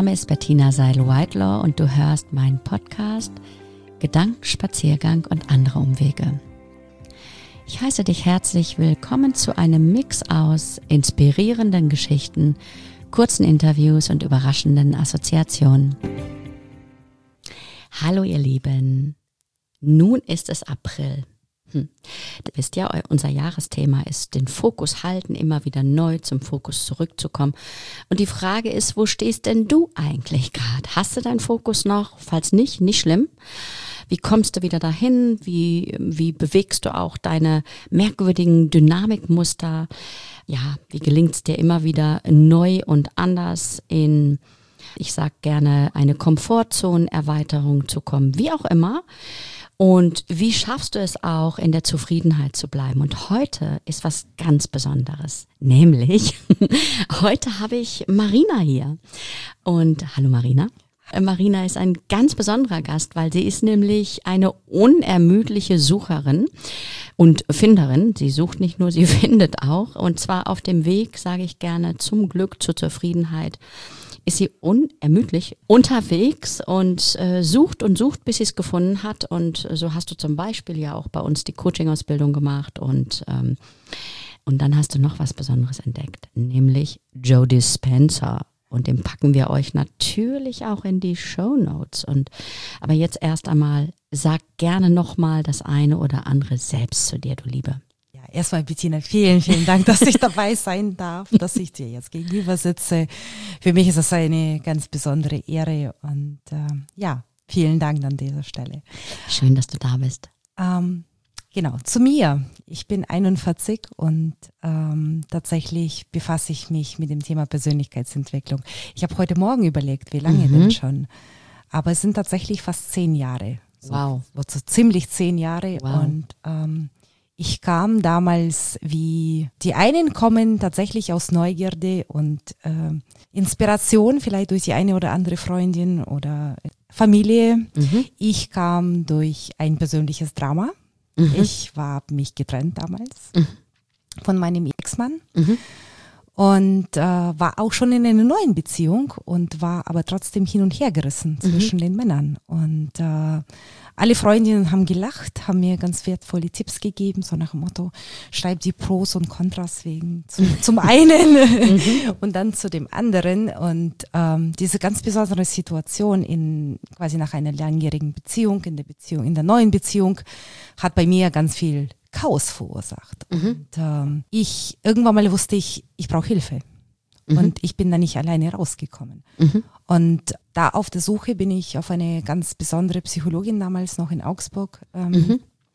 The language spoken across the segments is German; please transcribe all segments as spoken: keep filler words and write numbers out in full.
Name ist Bettina Seidel-Whitelaw und du hörst meinen Podcast Gedankenspaziergang und andere Umwege. Ich heiße dich herzlich willkommen zu einem Mix aus inspirierenden Geschichten, kurzen Interviews und überraschenden Assoziationen. Hallo ihr Lieben, nun ist es April. Hm. Ihr wisst ja, unser Jahresthema ist den Fokus halten, immer wieder neu zum Fokus zurückzukommen. Und die Frage ist, wo stehst denn du eigentlich gerade? Hast du deinen Fokus noch? Falls nicht, nicht schlimm. Wie kommst du wieder dahin? Wie, wie bewegst du auch deine merkwürdigen Dynamikmuster? Ja, wie gelingt es dir immer wieder neu und anders in, ich sag gerne, eine Komfortzonenerweiterung zu kommen? Wie auch immer. Und wie schaffst du es auch, in der Zufriedenheit zu bleiben? Und heute ist was ganz Besonderes, nämlich heute habe ich Marina hier. Und hallo Marina. Marina ist ein ganz besonderer Gast, weil sie ist nämlich eine unermüdliche Sucherin und Finderin. Sie sucht nicht nur, sie findet auch. Und zwar auf dem Weg, sage ich gerne, zum Glück, zur Zufriedenheit, ist sie unermüdlich unterwegs und äh, sucht und sucht, bis sie es gefunden hat. Und so hast du zum Beispiel ja auch bei uns die Coaching-Ausbildung gemacht und ähm, und dann hast du noch was Besonderes entdeckt, nämlich Joe Dispenza. Und den packen wir euch natürlich auch in die Shownotes. Und aber jetzt erst einmal, sag gerne nochmal das eine oder andere selbst zu dir, du Liebe. Ja, erstmal Bettina, vielen, vielen Dank, dass ich dabei sein darf, dass ich dir jetzt gegenüber sitze. Für mich ist das eine ganz besondere Ehre und äh, ja, vielen Dank an dieser Stelle. Schön, dass du da bist. Ähm, Genau, zu mir. Ich bin einundvierzig und ähm, tatsächlich befasse ich mich mit dem Thema Persönlichkeitsentwicklung. Ich habe heute Morgen überlegt, wie lange Mhm. denn schon. Aber es sind tatsächlich fast zehn Jahre. So, Wow. So, so ziemlich zehn Jahre. Wow. Und ähm, ich kam damals, wie die einen kommen tatsächlich aus Neugierde und äh, Inspiration, vielleicht durch die eine oder andere Freundin oder Familie. Mhm. Ich kam durch ein persönliches Drama. Mhm. Ich war mich getrennt damals Mhm. von meinem Ex-Mann Mhm. und äh, war auch schon in einer neuen Beziehung und war aber trotzdem hin und her gerissen zwischen den Männern. Und äh, alle Freundinnen haben gelacht, haben mir ganz wertvolle Tipps gegeben, so nach dem Motto, schreib die Pros und Kontras wegen zum, zum einen Mhm. und dann zu dem anderen. Und ähm, diese ganz besondere Situation in quasi nach einer langjährigen Beziehung, in der Beziehung, in der neuen Beziehung, hat bei mir ganz viel Chaos verursacht. Mhm. Und ähm, ich irgendwann mal wusste ich, ich brauche Hilfe. Mhm. Und ich bin da nicht alleine rausgekommen. Mhm. Und da auf der Suche bin ich auf eine ganz besondere Psychologin damals noch in Augsburg ähm, Mhm.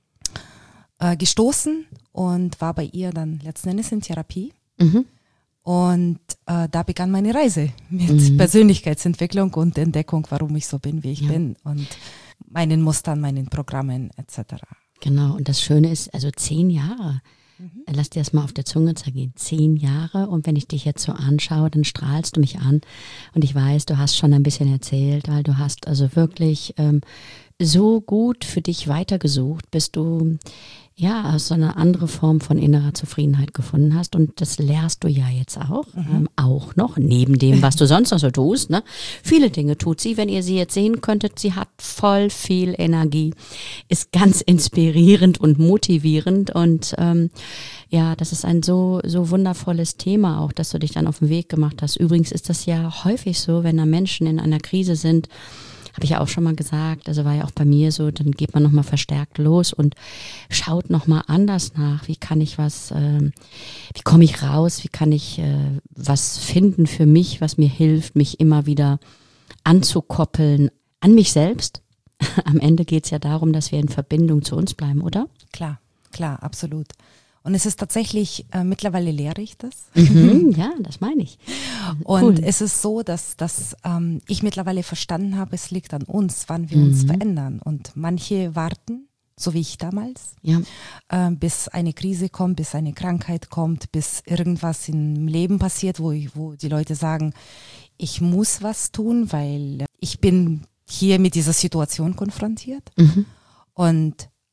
äh, gestoßen und war bei ihr dann letzten Endes in Therapie. Mhm. Und äh, da begann meine Reise mit Mhm. Persönlichkeitsentwicklung und Entdeckung, warum ich so bin, wie ich Ja. bin und meinen Mustern, meinen Programmen et cetera. Genau, und das Schöne ist, also zehn Jahre. Lass dir das mal auf der Zunge zergehen. Zehn Jahre und wenn ich dich jetzt so anschaue, dann strahlst du mich an und ich weiß, du hast schon ein bisschen erzählt, weil du hast also wirklich ähm, so gut für dich weitergesucht, bis du ja so eine andere Form von innerer Zufriedenheit gefunden hast und das lehrst du ja jetzt auch, Mhm. ähm, auch noch, neben dem, was du sonst noch so tust. Ne? Viele Dinge tut sie, wenn ihr sie jetzt sehen könntet, sie hat voll viel Energie, ist ganz inspirierend und motivierend und ähm, ja, das ist ein so so wundervolles Thema auch, dass du dich dann auf den Weg gemacht hast. Übrigens ist das ja häufig so, wenn da Menschen in einer Krise sind, habe ich ja auch schon mal gesagt, also war ja auch bei mir so, dann geht man nochmal verstärkt los und schaut nochmal anders nach, wie kann ich was, äh, wie komme ich raus, wie kann ich äh, was finden für mich, was mir hilft, mich immer wieder anzukoppeln an mich selbst. Am Ende geht es ja darum, dass wir in Verbindung zu uns bleiben, oder? Klar, klar, absolut. Und es ist tatsächlich, äh, mittlerweile lehre ich das. Mhm, ja, das meine ich. Und Cool. es ist so, dass, dass ähm, ich mittlerweile verstanden habe, es liegt an uns, wann wir uns Mhm. verändern. Und manche warten, so wie ich damals, Ja. äh, bis eine Krise kommt, bis eine Krankheit kommt, bis irgendwas im Leben passiert, wo, ich, wo die Leute sagen, ich muss was tun, weil ich bin hier mit dieser Situation konfrontiert. Mhm. Und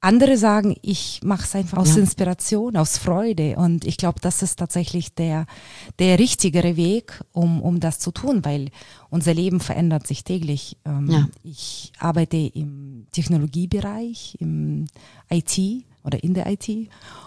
Andere sagen, ich mache es einfach aus Ja. Inspiration, aus Freude. Und ich glaube, das ist tatsächlich der, der richtigere Weg, um, um das zu tun, weil unser Leben verändert sich täglich. Ähm, Ja. Ich arbeite im Technologiebereich, im I T oder in der I T.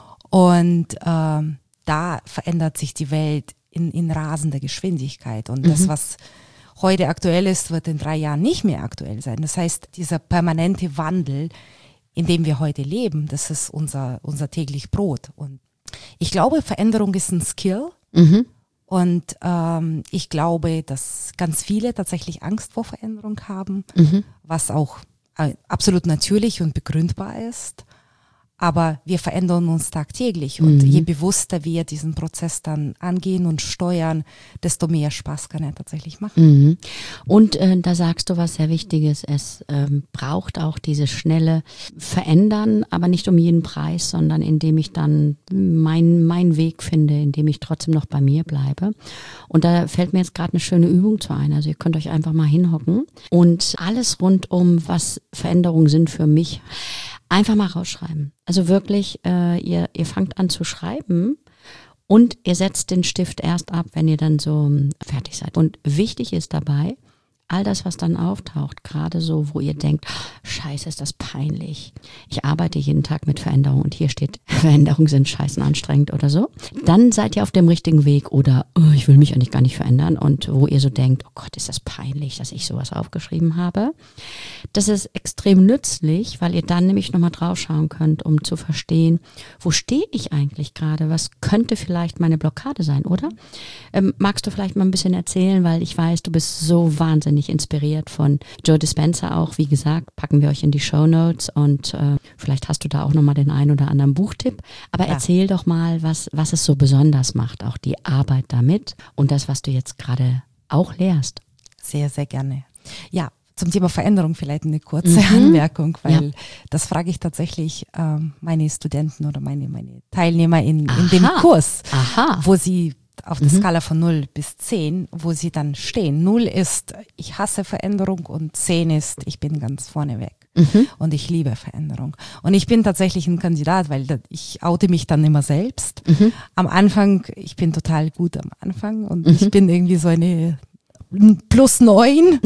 Und ähm, da verändert sich die Welt in, in rasender Geschwindigkeit. Und Mhm. das, was heute aktuell ist, wird in drei Jahren nicht mehr aktuell sein. Das heißt, dieser permanente Wandel, in dem wir heute leben, das ist unser, unser täglich Brot. Und ich glaube, Veränderung ist ein Skill. Mhm. Und ähm, ich glaube, dass ganz viele tatsächlich Angst vor Veränderung haben, Mhm. was auch äh, absolut natürlich und begründbar ist. Aber wir verändern uns tagtäglich und Mhm. je bewusster wir diesen Prozess dann angehen und steuern, desto mehr Spaß kann er tatsächlich machen. Mhm. Und äh, da sagst du was sehr Wichtiges, es ähm, braucht auch diese schnelle Verändern, aber nicht um jeden Preis, sondern indem ich dann meinen mein Weg finde, indem ich trotzdem noch bei mir bleibe. Und da fällt mir jetzt gerade eine schöne Übung zu ein, also ihr könnt euch einfach mal hinhocken und alles rund um, was Veränderungen sind für mich, einfach mal rausschreiben. Also wirklich, äh, ihr, ihr fangt an zu schreiben und ihr setzt den Stift erst ab, wenn ihr dann so fertig seid. Und wichtig ist dabei, all das, was dann auftaucht, gerade so, wo ihr denkt, scheiße, ist das peinlich. Ich arbeite jeden Tag mit Veränderung und hier steht, Veränderungen sind scheißen anstrengend oder so. Dann seid ihr auf dem richtigen Weg oder oh, ich will mich eigentlich gar nicht verändern und wo ihr so denkt, oh Gott, ist das peinlich, dass ich sowas aufgeschrieben habe. Das ist extrem nützlich, weil ihr dann nämlich nochmal drauf schauen könnt, um zu verstehen, wo stehe ich eigentlich gerade? Was könnte vielleicht meine Blockade sein, oder? Ähm, magst du vielleicht mal ein bisschen erzählen, weil ich weiß, du bist so wahnsinnig inspiriert von Joe Dispenza auch. Wie gesagt, packen wir euch in die Shownotes und äh, vielleicht hast du da auch nochmal den einen oder anderen Buchtipp. Aber Ja. erzähl doch mal, was, was es so besonders macht, auch die Arbeit damit und das, was du jetzt gerade auch lehrst. Sehr, sehr gerne. Ja, zum Thema Veränderung vielleicht eine kurze Mhm. Anmerkung, weil Ja. das frage ich tatsächlich ähm, meine Studenten oder meine, meine Teilnehmer in, in dem Aha. Kurs, Aha. wo sie auf der Mhm. Skala von null bis zehn, wo sie dann stehen. null ist, ich hasse Veränderung und zehn ist, ich bin ganz vorne weg. Mhm. Und ich liebe Veränderung. Und ich bin tatsächlich ein Kandidat, weil da, ich oute mich dann immer selbst. Mhm. Am Anfang, ich bin total gut am Anfang und Mhm. ich bin irgendwie so eine plus neun.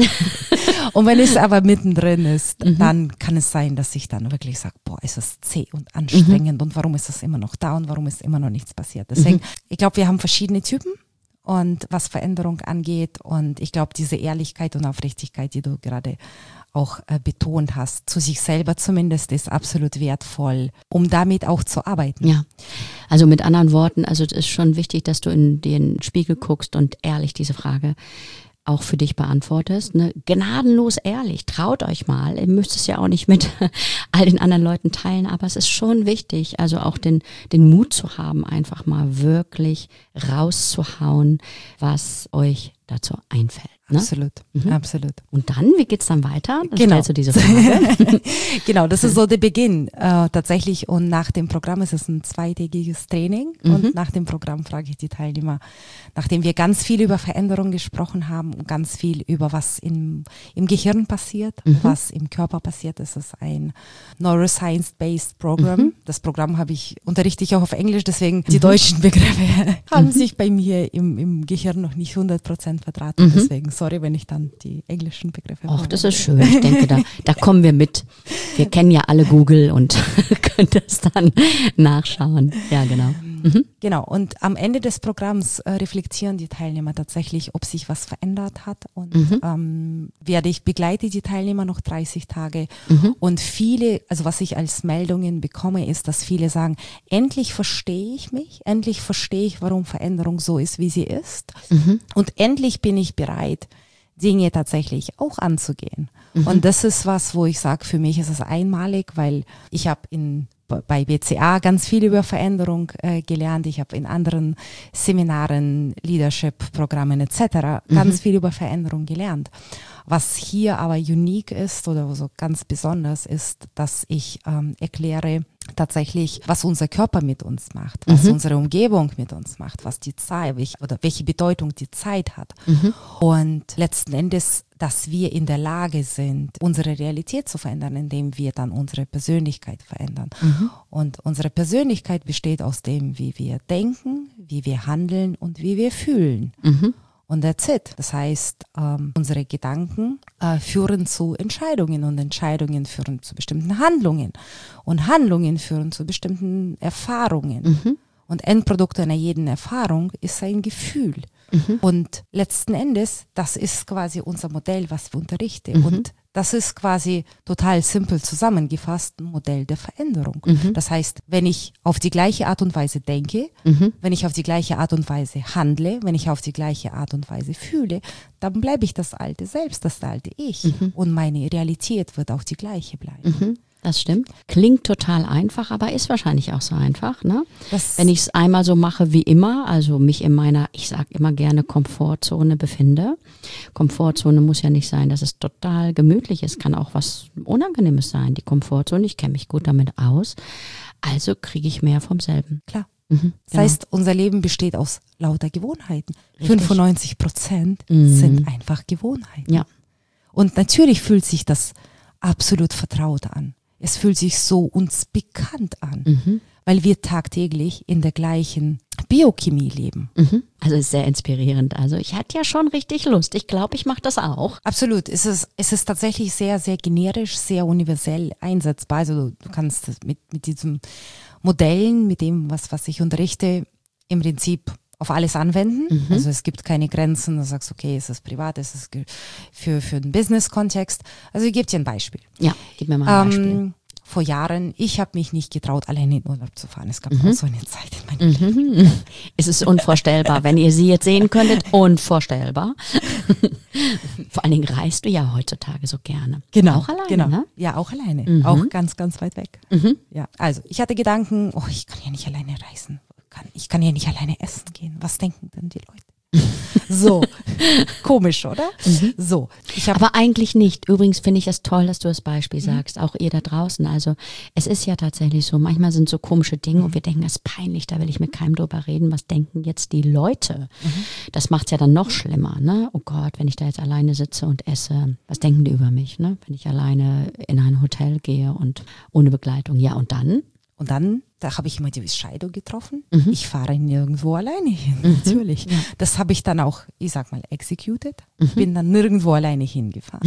Und wenn es aber mittendrin ist, Mhm. dann kann es sein, dass ich dann wirklich sage, boah, ist das zäh und anstrengend und warum ist das immer noch da und warum ist immer noch nichts passiert. Deswegen, Mhm. ich glaube, wir haben verschiedene Typen und was Veränderung angeht und ich glaube, diese Ehrlichkeit und Aufrichtigkeit, die du gerade auch äh, betont hast, zu sich selber zumindest, ist absolut wertvoll, um damit auch zu arbeiten. Ja, also mit anderen Worten, also es ist schon wichtig, dass du in den Spiegel guckst und ehrlich diese Frage auch für dich beantwortest. Ne? Gnadenlos ehrlich, traut euch mal. Ihr müsst es ja auch nicht mit all den anderen Leuten teilen, aber es ist schon wichtig, also auch den, den Mut zu haben, einfach mal wirklich rauszuhauen, was euch dazu einfällt. Ne? Absolut, Mhm. absolut. Und dann, wie geht's dann weiter? Dann Genau. stellst du diese Frage. Genau, das ist so der Beginn äh, tatsächlich und nach dem Programm ist es ein zweitägiges Training Mhm. und nach dem Programm frage ich die Teilnehmer, nachdem wir ganz viel über Veränderung gesprochen haben und ganz viel über was im, im Gehirn passiert, Mhm. was im Körper passiert, ist es ein Neuroscience-based Program. Mhm. Das Programm habe ich, unterrichte ich auch auf Englisch, deswegen die Mhm. deutschen Begriffe haben Mhm. sich bei mir im, im Gehirn noch nicht hundert Prozent verdrahtet, Mhm. deswegen sorry, wenn ich dann die englischen Begriffe Ach, das verwende. ist schön. Ich denke, da, da kommen wir mit. Wir kennen ja alle Google und können das dann nachschauen. Ja, genau. Mhm. Genau, und am Ende des Programms äh, reflektieren die Teilnehmer tatsächlich, ob sich was verändert hat. Und Mhm. ähm, werde ich begleite die Teilnehmer noch dreißig Tage. Mhm. Und viele, also was ich als Meldungen bekomme, ist, dass viele sagen, endlich verstehe ich mich, endlich verstehe ich, warum Veränderung so ist, wie sie ist. Mhm. Und endlich bin ich bereit, Dinge tatsächlich auch anzugehen. Mhm. Und das ist was, wo ich sage, für mich ist es einmalig, weil ich habe in bei B C A ganz viel über Veränderung äh, gelernt. Ich habe in anderen Seminaren, Leadership-Programmen et cetera Mhm. ganz viel über Veränderung gelernt. Was hier aber unique ist oder so ganz besonders ist, dass ich ähm, erkläre, tatsächlich, was unser Körper mit uns macht, was Mhm. unsere Umgebung mit uns macht, was die Zeit, welche, oder welche Bedeutung die Zeit hat. Mhm. Und letzten Endes, dass wir in der Lage sind, unsere Realität zu verändern, indem wir dann unsere Persönlichkeit verändern. Mhm. Und unsere Persönlichkeit besteht aus dem, wie wir denken, wie wir handeln und wie wir fühlen. Mhm. Und that's it. Das heißt, ähm, unsere Gedanken äh, führen zu Entscheidungen und Entscheidungen führen zu bestimmten Handlungen und Handlungen führen zu bestimmten Erfahrungen. Mhm. Und Endprodukt einer jeden Erfahrung ist ein Gefühl. Mhm. Und letzten Endes, das ist quasi unser Modell, was wir unterrichten. Mhm. Und das ist quasi total simpel zusammengefasst ein Modell der Veränderung. Mhm. Das heißt, wenn ich auf die gleiche Art und Weise denke, Mhm. wenn ich auf die gleiche Art und Weise handle, wenn ich auf die gleiche Art und Weise fühle, dann bleibe ich das alte Selbst, das alte Ich. Mhm. Und meine Realität wird auch die gleiche bleiben. Mhm. Das stimmt. Klingt total einfach, aber ist wahrscheinlich auch so einfach, ne? Das, Wenn ich es einmal so mache wie immer, also mich in meiner, ich sage immer gerne Komfortzone befinde. Komfortzone muss ja nicht sein, dass es total gemütlich ist, kann auch was Unangenehmes sein, die Komfortzone. Ich kenne mich gut damit aus. Also kriege ich mehr vom selben. klar. Mhm, Das genau. heißt, unser Leben besteht aus lauter Gewohnheiten. Richtig. fünfundneunzig Prozent Mhm. sind einfach Gewohnheiten. Ja. Und natürlich fühlt sich das absolut vertraut an. Es fühlt sich so uns bekannt an, Mhm. weil wir tagtäglich in der gleichen Biochemie leben. Mhm. Also ist sehr inspirierend. Also ich hatte ja schon richtig Lust. Ich glaube, ich mache das auch. Absolut. Es ist, es ist tatsächlich sehr, sehr generisch, sehr universell einsetzbar. Also du, du kannst das mit, mit diesen Modellen, mit dem, was, was ich unterrichte, im Prinzip auf alles anwenden. Mhm. Also es gibt keine Grenzen. Du sagst, okay, ist es privat, ist es ge- für, für den Business-Kontext. Also ich gebe dir ein Beispiel. Ja, gib mir mal ein Beispiel. Ähm, vor Jahren, ich habe mich nicht getraut, alleine in Urlaub zu fahren. Es gab auch so eine Zeit in meinem Leben. Mhm. Es ist unvorstellbar. Wenn ihr sie jetzt sehen könntet, unvorstellbar. Vor allen Dingen reist du ja heutzutage so gerne. Genau. Auch alleine, genau. ne? Ja, auch alleine. Mhm. Auch ganz, ganz weit weg. Mhm. Ja, also ich hatte Gedanken, oh, ich kann ja nicht alleine reisen. Kann, ich kann ja nicht alleine essen gehen. Was denken denn die Leute? So, komisch, oder? Mhm. So, ich habe Aber eigentlich nicht. Übrigens finde ich das toll, dass du das Beispiel sagst, auch ihr da draußen. Also es ist ja tatsächlich so, manchmal sind so komische Dinge und wir denken, das ist peinlich, da will ich mit keinem drüber reden. Was denken jetzt die Leute? Das macht es ja dann noch schlimmer, ne? Oh Gott, wenn ich da jetzt alleine sitze und esse, was denken die über mich, ne? Wenn ich alleine in ein Hotel gehe und ohne Begleitung. Ja, und dann? und dann, da habe ich immer die Entscheidung getroffen. Mhm. Ich fahre nirgendwo alleine hin, natürlich. Ja. Das habe ich dann auch, ich sag mal, executed. Ich bin dann nirgendwo alleine hingefahren.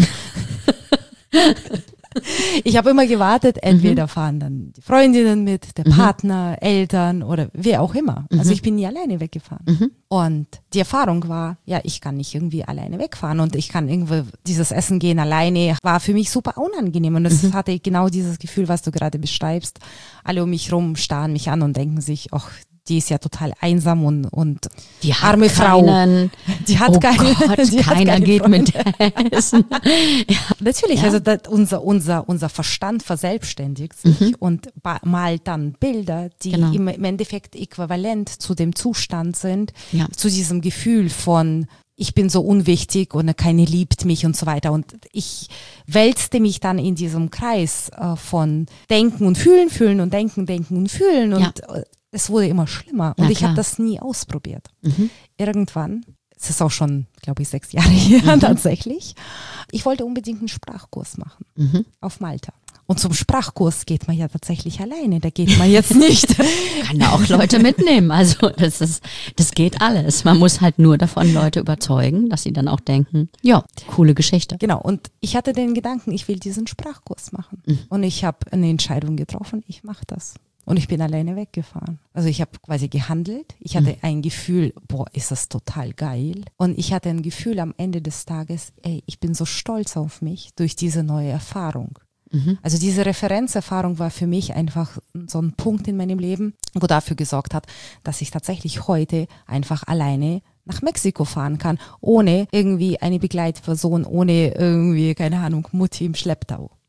Ich habe immer gewartet, entweder fahren dann die Freundinnen mit, der Partner, Eltern oder wer auch immer. Also ich bin nie alleine weggefahren. Mhm. Und die Erfahrung war, ja, ich kann nicht irgendwie alleine wegfahren und ich kann irgendwo dieses Essen gehen alleine, war für mich super unangenehm. Und es hatte genau dieses Gefühl, was du gerade beschreibst. Alle um mich rum starren mich an und denken sich, ach, die ist ja total einsam und, und Die hat arme keinen, Frau. Die hat oh keine, Gott, die hat keiner keine geht Freunde. mit essen. Ja. Natürlich, Ja. also das, unser, unser, unser Verstand verselbstständigt sich und ba- malt dann Bilder, die Genau. im, im Endeffekt äquivalent zu dem Zustand sind, Ja. zu diesem Gefühl von ich bin so unwichtig und keine liebt mich und so weiter. Und ich wälzte mich dann in diesem Kreis äh, von Denken und Fühlen, Fühlen und Denken, Denken und Fühlen. Und Ja. äh, es wurde immer schlimmer. Und Ja, ich habe klar. das nie ausprobiert. Mhm. Irgendwann, es ist auch schon, glaube ich, sechs Jahre her tatsächlich, ich wollte unbedingt einen Sprachkurs machen Mhm. auf Malta. Und zum Sprachkurs geht man ja tatsächlich alleine, da geht man jetzt nicht. Kann da auch Leute mitnehmen. Also das ist, das geht alles. Man muss halt nur davon Leute überzeugen, dass sie dann auch denken, ja, coole Geschichte. Genau, und ich hatte den Gedanken, ich will diesen Sprachkurs machen. Mhm. Und ich habe eine Entscheidung getroffen, ich mache das. Und ich bin alleine weggefahren. Also ich habe quasi gehandelt. Ich hatte ein Gefühl, boah, ist das total geil. Und ich hatte ein Gefühl am Ende des Tages, ey, ich bin so stolz auf mich durch diese neue Erfahrung. Mhm. Also diese Referenzerfahrung war für mich einfach so ein Punkt in meinem Leben, wo dafür gesorgt hat, dass ich tatsächlich heute einfach alleine nach Mexiko fahren kann, ohne irgendwie eine Begleitperson, ohne irgendwie, keine Ahnung, Mutti im Schlepptau.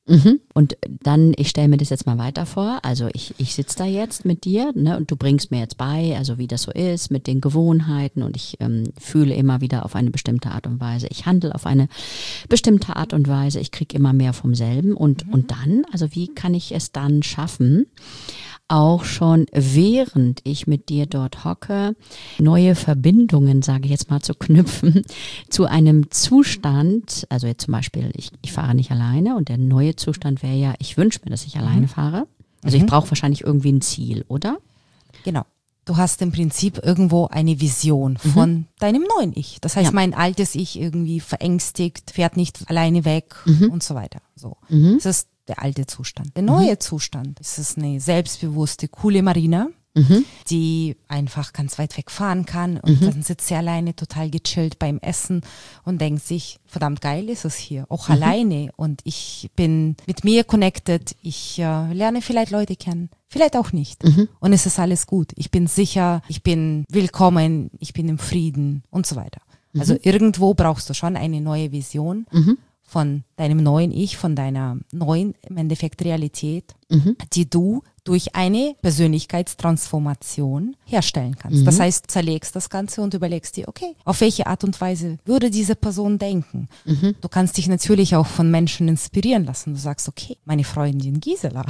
Mhm. Und dann, ich stelle mir das jetzt mal weiter vor, also ich, ich sitze da jetzt mit dir, ne, und du bringst mir jetzt bei, also wie das so ist mit den Gewohnheiten, und ich ähm, fühle immer wieder auf eine bestimmte Art und Weise, ich handle auf eine bestimmte Art und Weise, ich kriege immer mehr vom selben und, mhm. und dann, also wie kann ich es dann schaffen, auch schon während ich mit dir dort hocke, neue Verbindungen, sage ich jetzt mal, zu knüpfen, zu einem Zustand, also jetzt zum Beispiel, ich, ich fahre nicht alleine und der neue Zustand wäre ja, ich wünsche mir, dass ich alleine mhm. fahre. Also mhm. ich brauche wahrscheinlich irgendwie ein Ziel, oder? Genau. Du hast im Prinzip irgendwo eine Vision von mhm. deinem neuen Ich. Das heißt, ja. mein altes Ich irgendwie verängstigt, fährt nicht alleine weg mhm. und so weiter. So. Mhm. Das ist der alte Zustand. Der neue mhm. Zustand ist es eine selbstbewusste, coole Marina, mhm. die einfach ganz weit weg fahren kann und mhm. dann sitzt sie alleine total gechillt beim Essen und denkt sich, verdammt geil ist es hier, auch mhm. alleine, und ich bin mit mir connected, ich äh, lerne vielleicht Leute kennen, vielleicht auch nicht, mhm. und es ist alles gut, ich bin sicher, ich bin willkommen, ich bin im Frieden und so weiter. Mhm. Also irgendwo brauchst du schon eine neue Vision, mhm. von deinem neuen Ich, von deiner neuen, im Endeffekt, Realität, mhm. die du durch eine Persönlichkeitstransformation herstellen kannst. Mhm. Das heißt, zerlegst das Ganze und überlegst dir, okay, auf welche Art und Weise würde diese Person denken? Mhm. Du kannst dich natürlich auch von Menschen inspirieren lassen. Du sagst, okay, meine Freundin Gisela.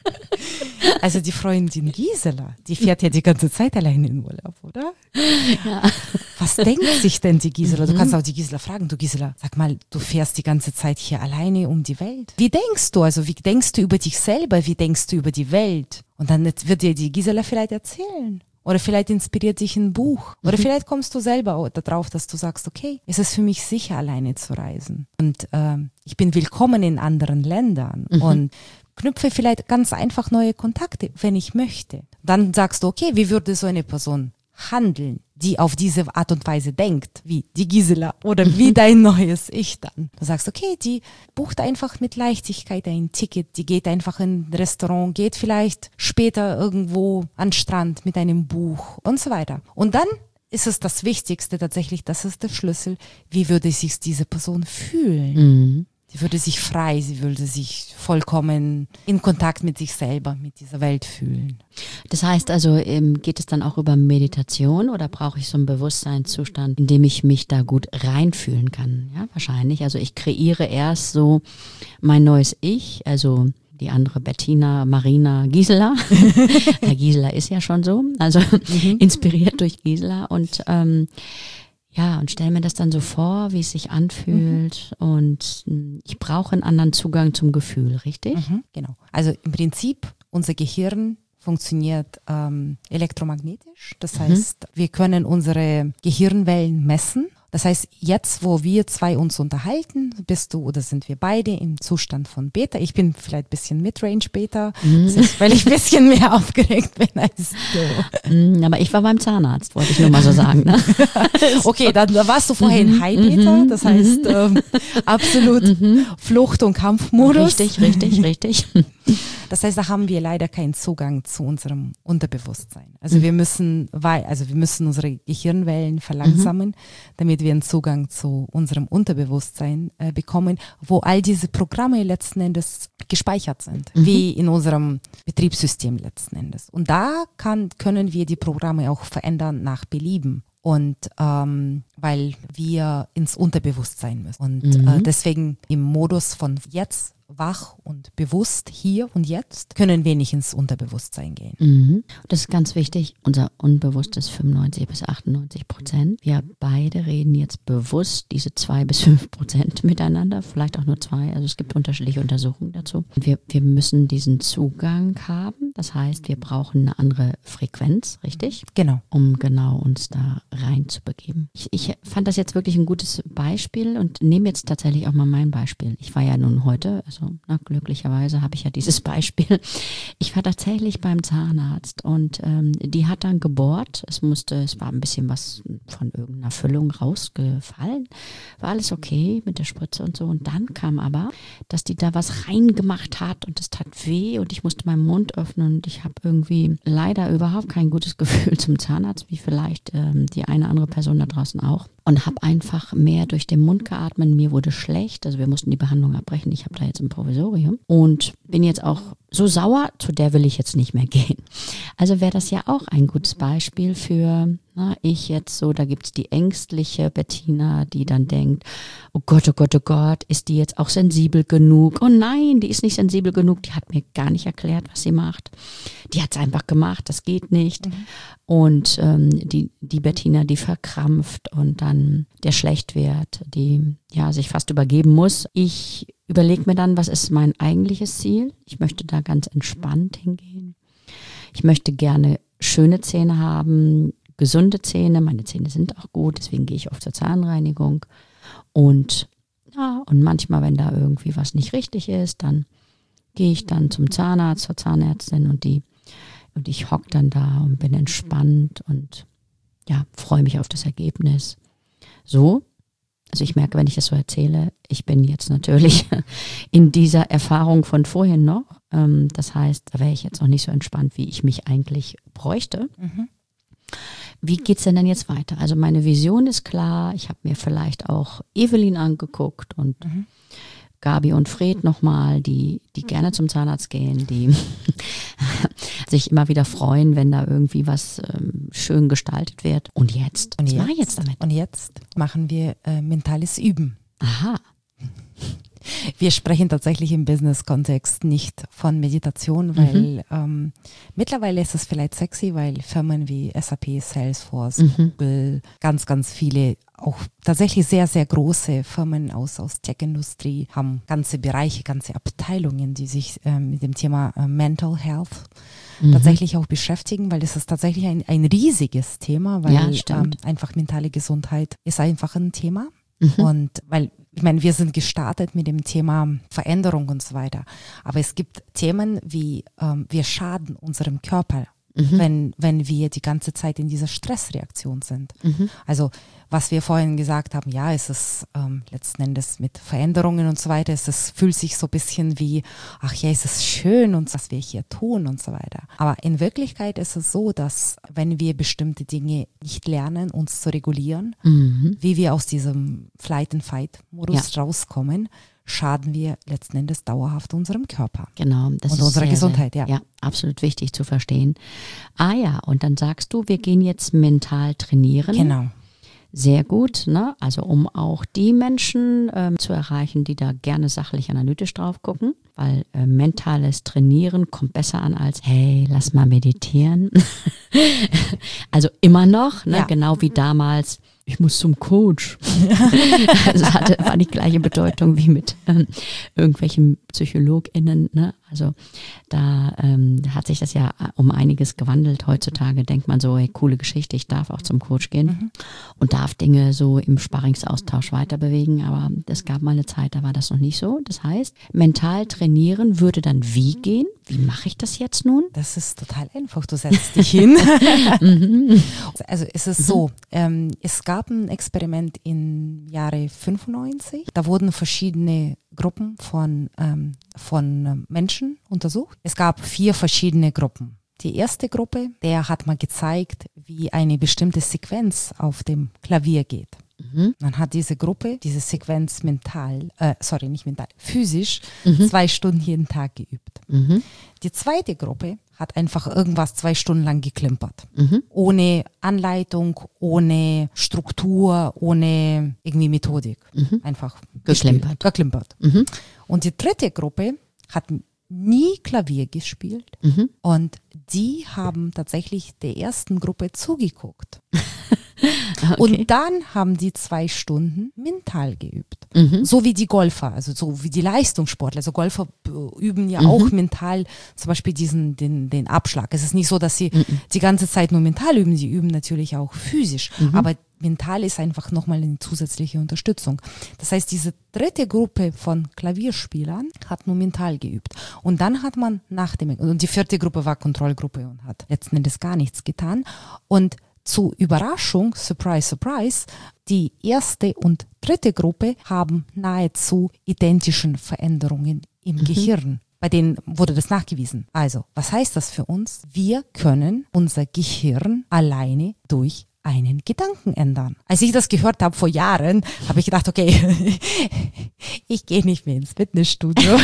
Also die Freundin Gisela, die fährt ja die ganze Zeit alleine in Urlaub, oder? Ja. Was denkt sich denn die Gisela? Du kannst auch die Gisela fragen, du Gisela, sag mal, du fährst die ganze Zeit hier alleine um die Welt. Wie denkst du? Also wie denkst du über dich selber? Wie denkst du über die Welt? Und dann wird dir die Gisela vielleicht erzählen. Oder vielleicht inspiriert dich ein Buch. Oder mhm. vielleicht kommst du selber darauf, dass du sagst, okay, es ist für mich sicher, alleine zu reisen. Und ähm, ich bin willkommen in anderen Ländern. Mhm. Und knüpfe vielleicht ganz einfach neue Kontakte, wenn ich möchte. Dann sagst du, okay, wie würde so eine Person handeln, die auf diese Art und Weise denkt, wie die Gisela oder wie dein neues Ich dann. Du sagst, okay, die bucht einfach mit Leichtigkeit ein Ticket, die geht einfach in ein Restaurant, geht vielleicht später irgendwo an den Strand mit einem Buch und so weiter. Und dann ist es das Wichtigste tatsächlich, das ist der Schlüssel, wie würde sich diese Person fühlen? Mhm. Sie würde sich frei, sie würde sich vollkommen in Kontakt mit sich selber, mit dieser Welt fühlen. Das heißt also, geht es dann auch über Meditation oder brauche ich so einen Bewusstseinszustand, in dem ich mich da gut reinfühlen kann? Ja, wahrscheinlich. Also ich kreiere erst so mein neues Ich, also die andere Bettina, Marina, Gisela. Ja, Gisela ist ja schon so, also mhm. inspiriert durch Gisela und ähm, ja, und stell mir das dann so vor, wie es sich anfühlt. Mhm. Und ich brauche einen anderen Zugang zum Gefühl, richtig? Mhm, genau. Also im Prinzip, unser Gehirn funktioniert ähm, elektromagnetisch. Das heißt, mhm. wir können unsere Gehirnwellen messen. Das heißt, jetzt, wo wir zwei uns unterhalten, bist du oder sind wir beide im Zustand von Beta. Ich bin vielleicht ein bisschen Midrange-Beta, mhm. das heißt, weil ich ein bisschen mehr aufgeregt bin als du. Mhm, aber ich war beim Zahnarzt, wollte ich nur mal so sagen. Ne? Okay, dann warst du vorhin mhm. High-Beta, das heißt ähm, absolut mhm. Flucht- und Kampfmodus. Richtig, richtig, richtig. Das heißt, da haben wir leider keinen Zugang zu unserem Unterbewusstsein. Also mhm. wir müssen, also wir müssen unsere Gehirnwellen verlangsamen, mhm. damit wir einen Zugang zu unserem Unterbewusstsein äh, bekommen, wo all diese Programme letzten Endes gespeichert sind, mhm. wie in unserem Betriebssystem letzten Endes. Und da kann, können wir die Programme auch verändern nach Belieben. Und ähm, weil wir ins Unterbewusstsein müssen. Und mhm. äh, deswegen im Modus von jetzt wach und bewusst hier und jetzt können wir nicht ins Unterbewusstsein gehen. Mhm. Das ist ganz wichtig. Unser Unbewusstes fünfundneunzig bis achtundneunzig Prozent. Wir beide reden jetzt bewusst diese zwei bis fünf Prozent miteinander, vielleicht auch nur zwei. Also es gibt unterschiedliche Untersuchungen dazu. Wir, wir müssen diesen Zugang haben. Das heißt, wir brauchen eine andere Frequenz, richtig? Genau. Um genau uns da reinzubegeben. Ich, ich fand das jetzt wirklich ein gutes Beispiel und nehme jetzt tatsächlich auch mal mein Beispiel. Ich war ja nun heute, also na, glücklicherweise habe ich ja dieses Beispiel. Ich war tatsächlich beim Zahnarzt und ähm, die hat dann gebohrt. Es musste, es war ein bisschen was von irgendeiner Füllung rausgefallen. War alles okay mit der Spritze und so. Und dann kam aber, dass die da was reingemacht hat und es tat weh und ich musste meinen Mund öffnen und ich habe irgendwie leider überhaupt kein gutes Gefühl zum Zahnarzt, wie vielleicht ähm, die eine andere Person da draußen auch. und habe einfach mehr durch den Mund geatmet. Mir wurde schlecht, also wir mussten die Behandlung abbrechen. Ich habe da jetzt ein Provisorium und bin jetzt auch so sauer, zu der will ich jetzt nicht mehr gehen. Also wäre das ja auch ein gutes Beispiel für, na, ich jetzt so, da gibt's die ängstliche Bettina, die dann denkt, oh Gott, oh Gott, oh Gott, ist die jetzt auch sensibel genug? Oh nein, die ist nicht sensibel genug, die hat mir gar nicht erklärt, was sie macht. Die hat's einfach gemacht, das geht nicht. Mhm. Und ähm, die, die Bettina, die verkrampft und dann der schlecht wird, die ja sich fast übergeben muss. Ich überlege mir dann, was ist mein eigentliches Ziel? Ich möchte da ganz entspannt hingehen. Ich möchte gerne schöne Zähne haben, gesunde Zähne. Meine Zähne sind auch gut, deswegen gehe ich oft zur Zahnreinigung. Und ja, und manchmal, wenn da irgendwie was nicht richtig ist, dann gehe ich dann zum Zahnarzt, zur Zahnärztin und die und ich hocke dann da und bin entspannt und ja, freue mich auf das Ergebnis. So, also ich merke, wenn ich das so erzähle, ich bin jetzt natürlich in dieser Erfahrung von vorhin noch. Ähm, das heißt, da wäre ich jetzt noch nicht so entspannt, wie ich mich eigentlich bräuchte. Mhm. Wie geht's denn dann jetzt weiter? Also meine Vision ist klar. Ich habe mir vielleicht auch Evelyn angeguckt und mhm. Gabi und Fred nochmal, die, die gerne zum Zahnarzt gehen, die sich immer wieder freuen, wenn da irgendwie was ähm, schön gestaltet wird. Und jetzt? Und was jetzt, mache ich jetzt damit? Und jetzt machen wir äh, mentales Üben. Aha. Wir sprechen tatsächlich im Business-Kontext nicht von Meditation, weil mhm. ähm, mittlerweile ist es vielleicht sexy, weil Firmen wie S A P, Salesforce, mhm. Google, ganz, ganz viele, auch tatsächlich sehr, sehr große Firmen aus, aus Tech-Industrie haben ganze Bereiche, ganze Abteilungen, die sich ähm, mit dem Thema äh, Mental Health mhm. tatsächlich auch beschäftigen, weil das ist tatsächlich ein, ein riesiges Thema, weil ja, ähm, einfach mentale Gesundheit ist einfach ein Thema. Mhm. Und weil, ich meine, wir sind gestartet mit dem Thema Veränderung und so weiter. Aber es gibt Themen wie, ähm, wir schaden unserem Körper, mhm. wenn, wenn wir die ganze Zeit in dieser Stressreaktion sind. Mhm. Also, was wir vorhin gesagt haben, ja, es ist ähm, letzten Endes mit Veränderungen und so weiter, es ist, fühlt sich so ein bisschen wie, ach ja, es ist schön und was wir hier tun und so weiter. Aber in Wirklichkeit ist es so, dass wenn wir bestimmte Dinge nicht lernen, uns zu regulieren, mhm. wie wir aus diesem Flight-and-Fight-Modus ja. rauskommen, schaden wir letzten Endes dauerhaft unserem Körper. Genau. Das und ist unserer sehr, Gesundheit, ja. Ja, absolut wichtig zu verstehen. Ah ja, und dann sagst du, wir gehen jetzt mental trainieren. Genau. Sehr gut, ne? Also um auch die Menschen ähm, zu erreichen, die da gerne sachlich analytisch drauf gucken, weil äh, mentales Trainieren kommt besser an als, hey, lass mal meditieren. Also immer noch, ne? Ja. Genau wie damals, ich muss zum Coach. Das hatte, war die gleiche Bedeutung wie mit ähm, irgendwelchen PsychologInnen, ne? Also da ähm, hat sich das ja um einiges gewandelt. Heutzutage denkt man so, hey, coole Geschichte, ich darf auch zum Coach gehen mhm. und darf Dinge so im Sparringsaustausch weiter bewegen, aber es gab mal eine Zeit, da war das noch nicht so. Das heißt, mental trainieren würde dann wie gehen? Wie mache ich das jetzt nun? Das ist total einfach, du setzt dich hin. Also es ist mhm. so, ähm, es gab ein Experiment im Jahre fünfundneunzig, da wurden verschiedene Gruppen von, ähm, von Menschen untersucht. Es gab vier verschiedene Gruppen. Die erste Gruppe, der hat mal gezeigt, wie eine bestimmte Sequenz auf dem Klavier geht. Mhm. Man hat diese Gruppe, diese Sequenz mental, äh, sorry, nicht mental, physisch mhm. zwei Stunden jeden Tag geübt. Mhm. Die zweite Gruppe hat einfach irgendwas zwei Stunden lang geklimpert. Mhm. Ohne Anleitung, ohne Struktur, ohne irgendwie Methodik. Mhm. Einfach geklimpert. geklimpert. Mhm. Und die dritte Gruppe hat nie Klavier gespielt mhm. und die haben tatsächlich der ersten Gruppe zugeguckt. Okay. Und dann haben die zwei Stunden mental geübt. Mhm. So wie die Golfer, also so wie die Leistungssportler. Also Golfer üben ja mhm. auch mental zum Beispiel diesen, den, den Abschlag. Es ist nicht so, dass sie mhm. die ganze Zeit nur mental üben, sie üben natürlich auch physisch. Mhm. Aber mental ist einfach nochmal eine zusätzliche Unterstützung. Das heißt, diese dritte Gruppe von Klavierspielern hat nur mental geübt. Und dann hat man nach dem, und die vierte Gruppe war Kontrollgruppe und hat letzten Endes gar nichts getan. Und zu Überraschung, surprise, surprise, die erste und dritte Gruppe haben nahezu identischen Veränderungen im mhm. Gehirn. Bei denen wurde das nachgewiesen. Also, was heißt das für uns? Wir können unser Gehirn alleine durch einen Gedanken ändern. Als ich das gehört habe vor Jahren, habe ich gedacht, okay, ich gehe nicht mehr ins Fitnessstudio.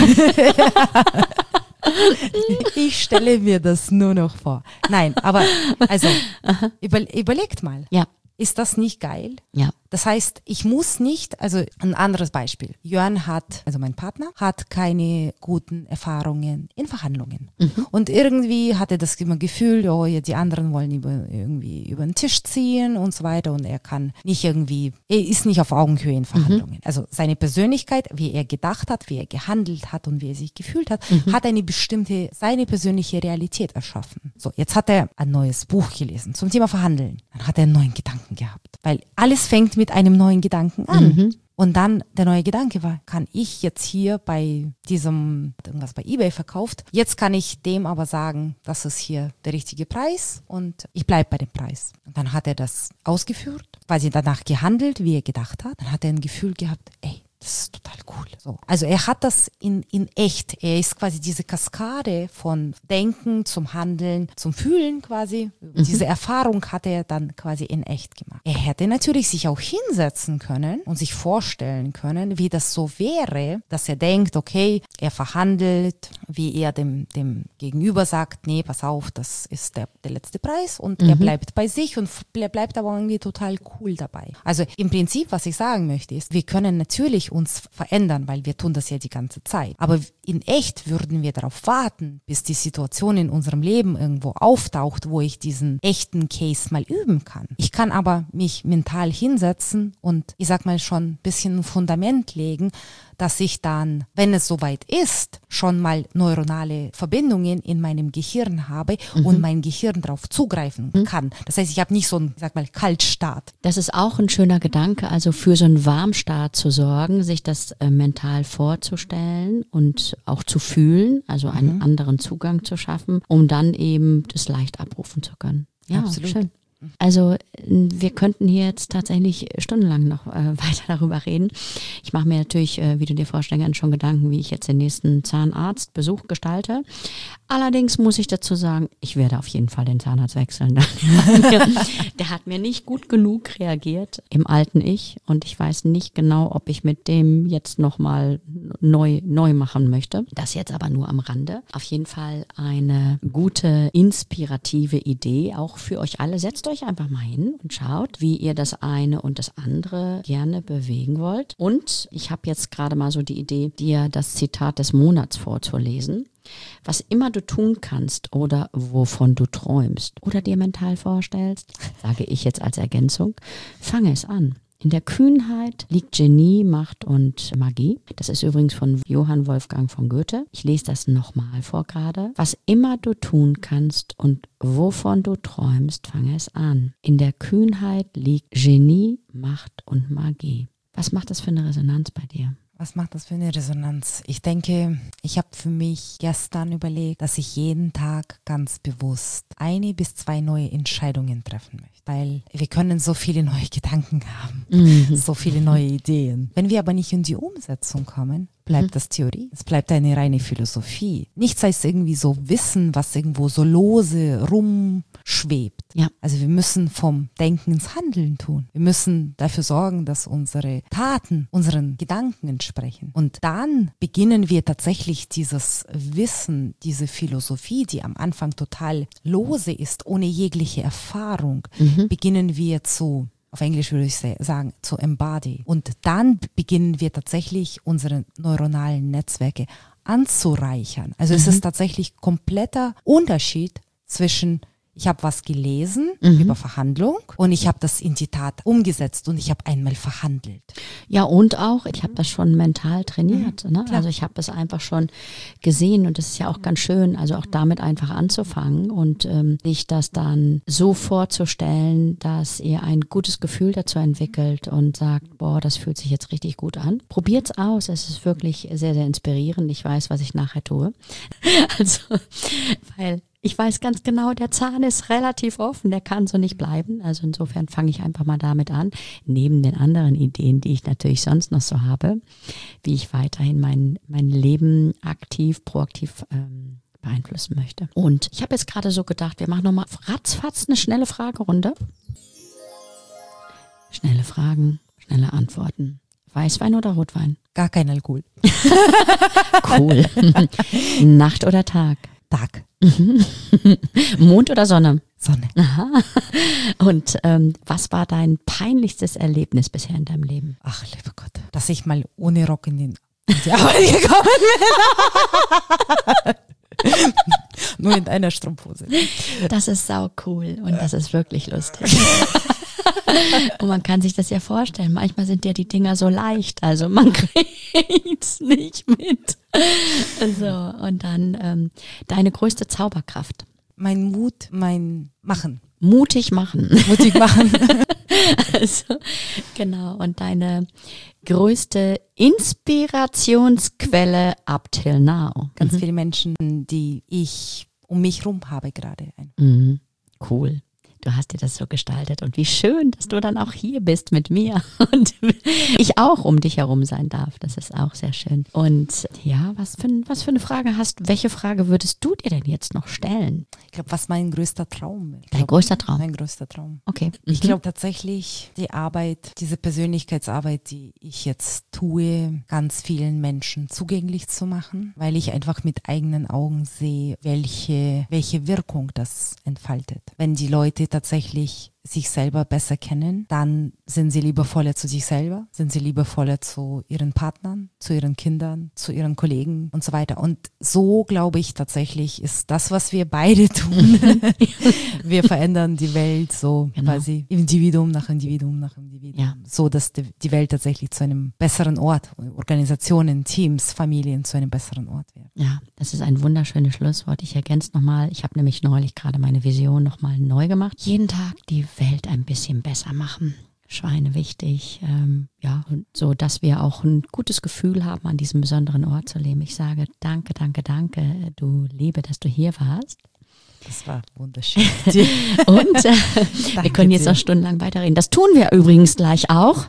Ich stelle mir das nur noch vor. Nein, aber also über, überlegt mal. Ja. Ist das nicht geil? Ja. Das heißt, ich muss nicht, also ein anderes Beispiel. Jörn hat, also mein Partner, hat keine guten Erfahrungen in Verhandlungen. Mhm. Und irgendwie hat er das immer Gefühl, oh, ja, die anderen wollen über, irgendwie über den Tisch ziehen und so weiter. Und er kann nicht irgendwie, er ist nicht auf Augenhöhe in Verhandlungen. Mhm. Also seine Persönlichkeit, wie er gedacht hat, wie er gehandelt hat und wie er sich gefühlt hat, mhm. hat eine bestimmte, seine persönliche Realität erschaffen. So, jetzt hat er ein neues Buch gelesen zum Thema Verhandeln. Dann hat er einen neuen Gedanken gehabt. Weil alles fängt mit einem neuen Gedanken an. Mhm. Und dann der neue Gedanke war, kann ich jetzt hier bei diesem, irgendwas bei eBay verkauft, jetzt kann ich dem aber sagen, das ist hier der richtige Preis und ich bleibe bei dem Preis. Und dann hat er das ausgeführt, quasi danach gehandelt, wie er gedacht hat. Dann hat er ein Gefühl gehabt, ey, das ist total cool. So. Also er hat das in, in echt. Er ist quasi diese Kaskade von Denken zum Handeln, zum Fühlen quasi. Mhm. Diese Erfahrung hat er dann quasi in echt gemacht. Er hätte natürlich sich auch hinsetzen können und sich vorstellen können, wie das so wäre, dass er denkt, okay, er verhandelt, wie er dem, dem Gegenüber sagt, nee, pass auf, das ist der, der letzte Preis und mhm. er bleibt bei sich und er bleibt aber irgendwie total cool dabei. Also im Prinzip, was ich sagen möchte, ist, wir können natürlich uns verändern, weil wir tun das ja die ganze Zeit. Aber in echt würden wir darauf warten, bis die Situation in unserem Leben irgendwo auftaucht, wo ich diesen echten Case mal üben kann. Ich kann aber mich mental hinsetzen und ich sag mal schon ein bisschen ein Fundament legen, dass ich dann, wenn es soweit ist, schon mal neuronale Verbindungen in meinem Gehirn habe mhm. und mein Gehirn darauf zugreifen mhm. kann. Das heißt, ich habe nicht so einen, sag mal, Kaltstart. Das ist auch ein schöner Gedanke, also für so einen Warmstart zu sorgen, sich das äh, mental vorzustellen und auch zu fühlen, also einen mhm. anderen Zugang zu schaffen, um dann eben das leicht abrufen zu können. Ja, absolut. Schön. Also wir könnten hier jetzt tatsächlich stundenlang noch äh, weiter darüber reden. Ich mache mir natürlich, äh, wie du dir vorstellen kannst, schon Gedanken, wie ich jetzt den nächsten Zahnarztbesuch gestalte. Allerdings muss ich dazu sagen, ich werde auf jeden Fall den Zahnarzt wechseln. Der hat mir nicht gut genug reagiert im alten Ich und ich weiß nicht genau, ob ich mit dem jetzt nochmal neu, neu machen möchte. Das jetzt aber nur am Rande. Auf jeden Fall eine gute, inspirative Idee, auch für euch alle. Setzt euch einfach mal hin und schaut, wie ihr das eine und das andere gerne bewegen wollt. Und ich habe jetzt gerade mal so die Idee, dir das Zitat des Monats vorzulesen. Was immer du tun kannst oder wovon du träumst oder dir mental vorstellst, sage ich jetzt als Ergänzung, fange es an. In der Kühnheit liegt Genie, Macht und Magie. Das ist übrigens von Johann Wolfgang von Goethe. Ich lese das nochmal vor gerade. Was immer du tun kannst und wovon du träumst, fange es an. In der Kühnheit liegt Genie, Macht und Magie. Was macht das für eine Resonanz bei dir? Was macht das für eine Resonanz? Ich denke, ich habe für mich gestern überlegt, dass ich jeden Tag ganz bewusst eine bis zwei neue Entscheidungen treffen möchte. Weil wir können so viele neue Gedanken haben, mhm. so viele neue Ideen. Wenn wir aber nicht in die Umsetzung kommen, bleibt mhm. das Theorie. Es bleibt eine reine Philosophie. Nichts heißt irgendwie so Wissen, was irgendwo so lose rumschwebt. Ja. Also wir müssen vom Denken ins Handeln tun. Wir müssen dafür sorgen, dass unsere Taten unseren Gedanken entsprechen. Und dann beginnen wir tatsächlich dieses Wissen, diese Philosophie, die am Anfang total lose ist, ohne jegliche Erfahrung, mhm. beginnen wir zu auf Englisch würde ich sagen, zu embody. Und dann beginnen wir tatsächlich unsere neuronalen Netzwerke anzureichern. Also mhm. es ist tatsächlich kompletter Unterschied zwischen ich habe was gelesen mhm. über Verhandlung und ich habe das in die Tat umgesetzt und ich habe einmal verhandelt. Ja, und auch, ich habe das schon mental trainiert. Mhm. Ne? Also ich habe es einfach schon gesehen und das ist ja auch ganz schön, also auch damit einfach anzufangen und ähm, sich das dann so vorzustellen, dass ihr ein gutes Gefühl dazu entwickelt und sagt, boah, das fühlt sich jetzt richtig gut an. Probiert's aus, es ist wirklich sehr, sehr inspirierend. Ich weiß, was ich nachher tue. Also, weil ich weiß ganz genau, der Zahn ist relativ offen, der kann so nicht bleiben. Also insofern fange ich einfach mal damit an, neben den anderen Ideen, die ich natürlich sonst noch so habe, wie ich weiterhin mein, mein Leben aktiv, proaktiv ähm, beeinflussen möchte. Und ich habe jetzt gerade so gedacht, wir machen nochmal ratzfatz eine schnelle Fragerunde. Schnelle Fragen, schnelle Antworten. Weißwein oder Rotwein? Gar kein Alkohol. Cool. Nacht oder Tag? Tag. Mond oder Sonne? Sonne. Aha. Und ähm, was war dein peinlichstes Erlebnis bisher in deinem Leben? Ach, lieber Gott, dass ich mal ohne Rock in, den, in die Arbeit gekommen bin. Nur in einer Strumpfhose. Das ist sau cool und das ist wirklich lustig. Und man kann sich das ja vorstellen. Manchmal sind ja die Dinger so leicht, also man kriegt's nicht mit. So, und dann ähm, deine größte Zauberkraft. Mein Mut, mein Machen. Mutig machen. Mutig machen. Also, genau. Und deine größte Inspirationsquelle up till now. Ganz mhm. viele Menschen, die ich um mich rum habe gerade. Mhm. Cool. Du hast dir das so gestaltet und wie schön, dass du dann auch hier bist mit mir und ich auch um dich herum sein darf. Das ist auch sehr schön. Und ja, was für, was für eine Frage hast, welche Frage würdest du dir denn jetzt noch stellen? Ich glaube, was mein größter Traum ist. Dein glaub, größter Traum? Mein größter Traum. Okay. Ich glaube tatsächlich, die Arbeit, diese Persönlichkeitsarbeit, die ich jetzt tue, ganz vielen Menschen zugänglich zu machen, weil ich einfach mit eigenen Augen sehe, welche, welche Wirkung das entfaltet. Wenn die Leute tatsächlich sich selber besser kennen, dann sind sie liebevoller zu sich selber, sind sie liebevoller zu ihren Partnern, zu ihren Kindern, zu ihren Kollegen und so weiter. Und so, glaube ich, tatsächlich ist das, was wir beide tun. Wir verändern die Welt so genau. Quasi Individuum nach Individuum nach Individuum. Ja. So, dass die, die Welt tatsächlich zu einem besseren Ort, Organisationen, Teams, Familien zu einem besseren Ort wird. Ja, das ist ein wunderschönes Schlusswort. Ich ergänze nochmal, ich habe nämlich neulich gerade meine Vision nochmal neu gemacht. Jeden Tag die Welt ein bisschen besser machen. Schweine wichtig, ähm, ja, so dass wir auch ein gutes Gefühl haben, an diesem besonderen Ort zu leben. Ich sage danke, danke, danke, du Liebe, dass du hier warst. Das war wunderschön. Und äh, wir können jetzt noch stundenlang weiterreden. Das tun wir übrigens gleich auch.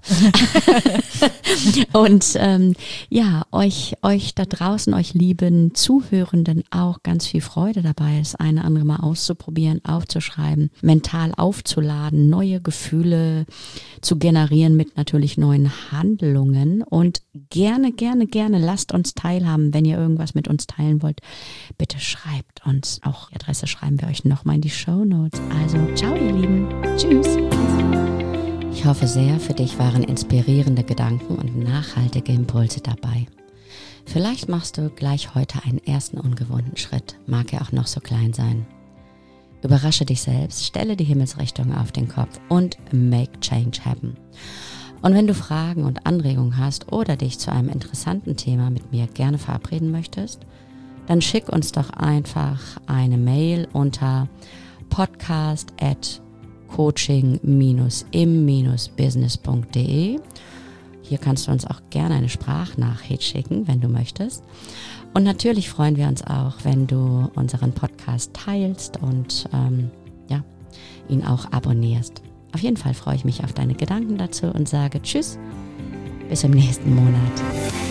Und ähm, ja, euch, euch da draußen, euch lieben Zuhörenden auch ganz viel Freude dabei, das eine andere Mal auszuprobieren, aufzuschreiben, mental aufzuladen, neue Gefühle zu generieren mit natürlich neuen Handlungen. Und gerne, gerne, gerne lasst uns teilhaben, wenn ihr irgendwas mit uns teilen wollt. Bitte schreibt uns auch die Adresse schreiben. Schreiben wir euch nochmal in die Shownotes. Also, ciao ihr Lieben. Tschüss. Ich hoffe sehr, für dich waren inspirierende Gedanken und nachhaltige Impulse dabei. Vielleicht machst du gleich heute einen ersten ungewohnten Schritt, mag er auch noch so klein sein. Überrasche dich selbst, stelle die Himmelsrichtung auf den Kopf und make change happen. Und wenn du Fragen und Anregungen hast oder dich zu einem interessanten Thema mit mir gerne verabreden möchtest, dann schick uns doch einfach eine Mail unter podcast at coaching dash im dash business punkt de. Hier kannst du uns auch gerne eine Sprachnachricht schicken, wenn du möchtest. Und natürlich freuen wir uns auch, wenn du unseren Podcast teilst und ähm, ja, ihn auch abonnierst. Auf jeden Fall freue ich mich auf deine Gedanken dazu und sage Tschüss, bis im nächsten Monat.